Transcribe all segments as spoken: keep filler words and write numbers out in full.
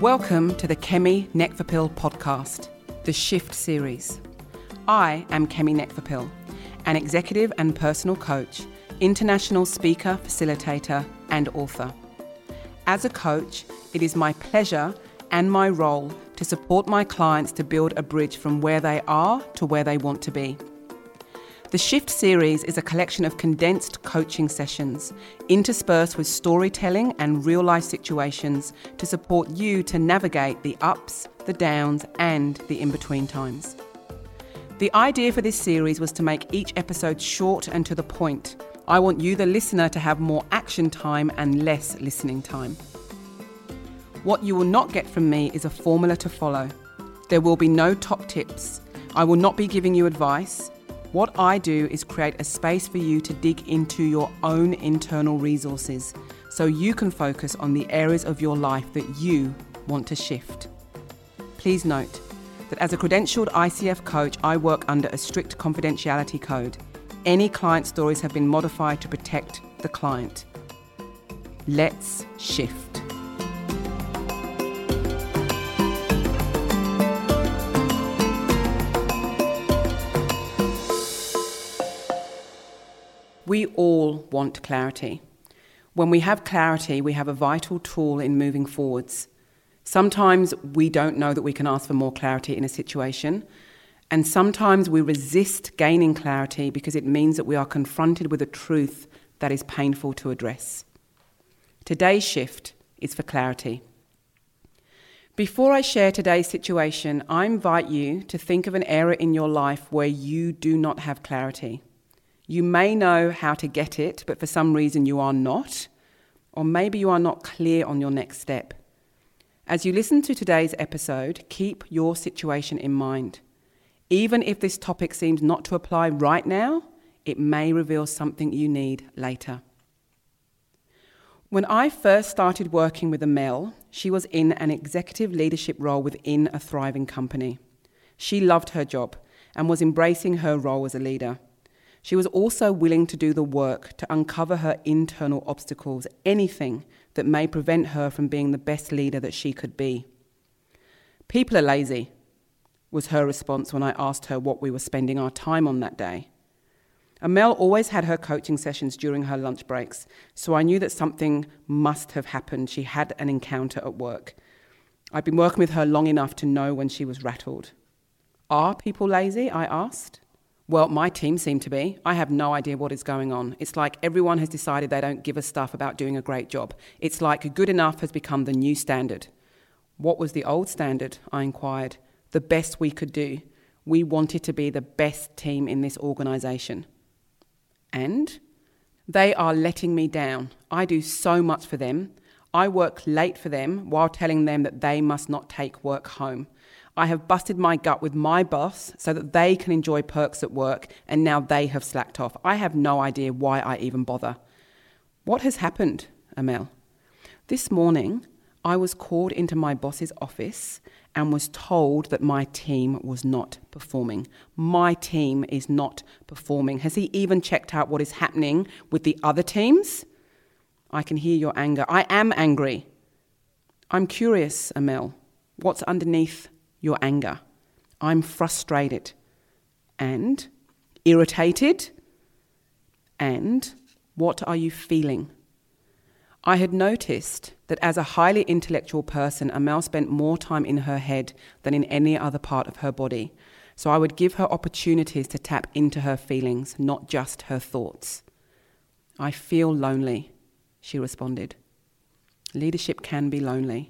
Welcome to the Kemi Nekvapil podcast, the Shift series. I am Kemi Nekvapil, an executive and personal coach, international speaker, facilitator, and author. As a coach, it is my pleasure and my role to support my clients to build a bridge from where they are to where they want to be. The Shift series is a collection of condensed coaching sessions, interspersed with storytelling and real-life situations to support you to navigate the ups, the downs, and the in-between times. The idea for this series was to make each episode short and to the point. I want you, the listener, to have more action time and less listening time. What you will not get from me is a formula to follow. There will be no top tips. I will not be giving you advice. What I do is create a space for you to dig into your own internal resources so you can focus on the areas of your life that you want to shift. Please note that as a credentialed I C F coach, I work under a strict confidentiality code. Any client stories have been modified to protect the client. Let's shift. We all want clarity. When we have clarity, we have a vital tool in moving forwards. Sometimes we don't know that we can ask for more clarity in a situation, and sometimes we resist gaining clarity because it means that we are confronted with a truth that is painful to address. Today's shift is for clarity. Before I share today's situation, I invite you to think of an area in your life where you do not have clarity. You may know how to get it, but for some reason you are not, or maybe you are not clear on your next step. As you listen to today's episode, keep your situation in mind. Even if this topic seems not to apply right now, it may reveal something you need later. When I first started working with Amel, she was in an executive leadership role within a thriving company. She loved her job and was embracing her role as a leader. She was also willing to do the work to uncover her internal obstacles, anything that may prevent her from being the best leader that she could be. People are lazy, was her response when I asked her what we were spending our time on that day. Amel always had her coaching sessions during her lunch breaks, so I knew that something must have happened. She had an encounter at work. I'd been working with her long enough to know when she was rattled. Are people lazy? I asked. Well, my team seem to be. I have no idea what is going on. It's like everyone has decided they don't give a stuff about doing a great job. It's like good enough has become the new standard. What was the old standard? I inquired. The best we could do. We wanted to be the best team in this organisation. And? They are letting me down. I do so much for them. I work late for them while telling them that they must not take work home. I have busted my gut with my boss so that they can enjoy perks at work, and now they have slacked off. I have no idea why I even bother. What has happened, Amel? This morning, I was called into my boss's office and was told that my team was not performing. My team is not performing. Has he even checked out what is happening with the other teams? I can hear your anger. I am angry. I'm curious, Amel. What's underneath your anger? I'm frustrated and irritated. And what are you feeling? I had noticed that as a highly intellectual person, Amel spent more time in her head than in any other part of her body. So I would give her opportunities to tap into her feelings, not just her thoughts. I feel lonely, she responded. Leadership can be lonely.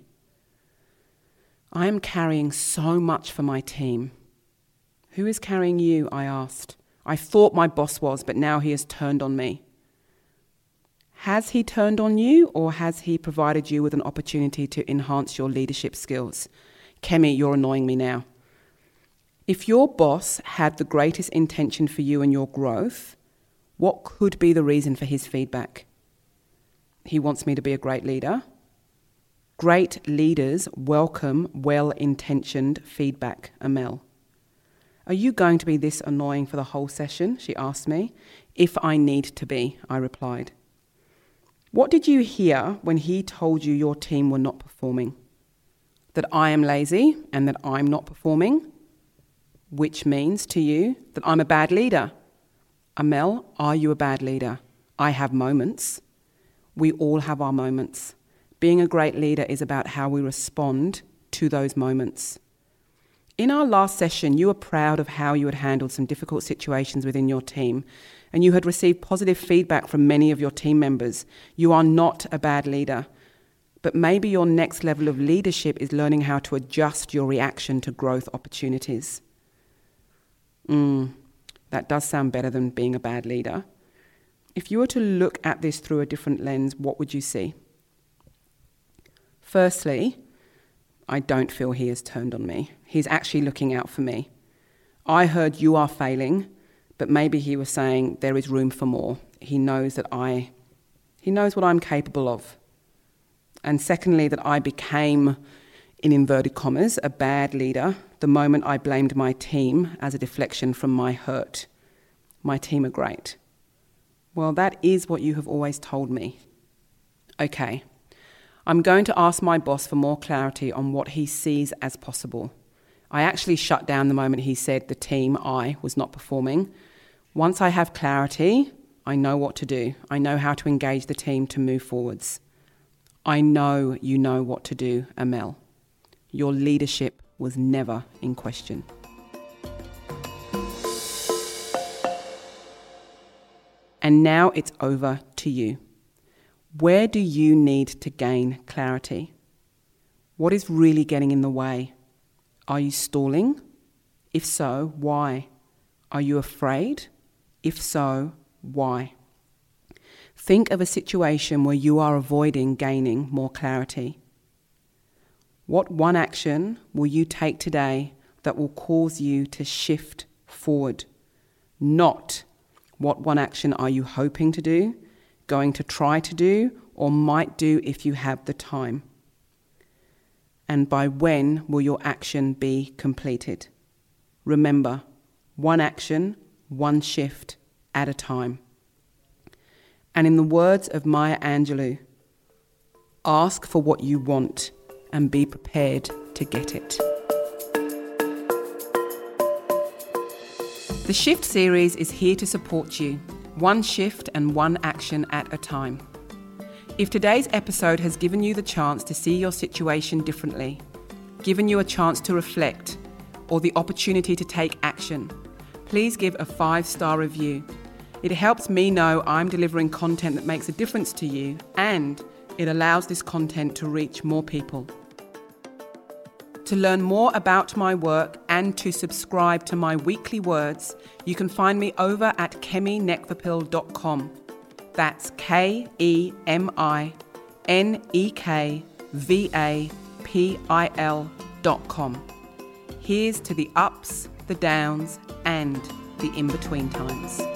I am carrying so much for my team. Who is carrying you? I asked. I thought my boss was, but now he has turned on me. Has he turned on you, or has he provided you with an opportunity to enhance your leadership skills? Kemi, you're annoying me now. If your boss had the greatest intention for you and your growth, what could be the reason for his feedback? He wants me to be a great leader. Great leaders welcome well-intentioned feedback, Amel. Are you going to be this annoying for the whole session? She asked me. If I need to be, I replied. What did you hear when he told you your team were not performing? that I am lazy and that I'm not performing, which means to you that I'm a bad leader. Amel, are you a bad leader? I have moments. We all have our moments. Being a great leader is about how we respond to those moments. In our last session, you were proud of how you had handled some difficult situations within your team, and you had received positive feedback from many of your team members. You are not a bad leader, but maybe your next level of leadership is learning how to adjust your reaction to growth opportunities. Mm, that does sound better than being a bad leader. If you were to look at this through a different lens, what would you see? Firstly, I don't feel he has turned on me. He's actually looking out for me. I heard you are failing, but maybe he was saying there is room for more. He knows that I, he knows what I'm capable of. And secondly, that I became, in inverted commas, a bad leader the moment I blamed my team as a deflection from my hurt. My team are great. Well, that is what you have always told me. Okay. I'm going to ask my boss for more clarity on what he sees as possible. I actually shut down the moment he said the team, I, was not performing. Once I have clarity, I know what to do. I know how to engage the team to move forwards. I know you know what to do, Amel. Your leadership was never in question. And now it's over to you. Where do you need to gain clarity? What is really getting in the way? Are you stalling? If so, why? Are you afraid? If so, why? Think of a situation where you are avoiding gaining more clarity. What one action will you take today that will cause you to shift forward? Not what one action are you hoping to do, going to try to do, or might do if you have the time? And by when will your action be completed? Remember, one action, one shift at a time. And in the words of Maya Angelou, ask for what you want and be prepared to get it. The Shift series is here to support you, one shift and one action at a time. If today's episode has given you the chance to see your situation differently, given you a chance to reflect, or the opportunity to take action, please give a five-star review. It helps me know I'm delivering content that makes a difference to you, and it allows this content to reach more people. To learn more about my work and to subscribe to my weekly words, you can find me over at kemi nekvapil dot com. That's K E M I N E K V A P I L dot com. Here's to the ups, the downs, and the in-between times.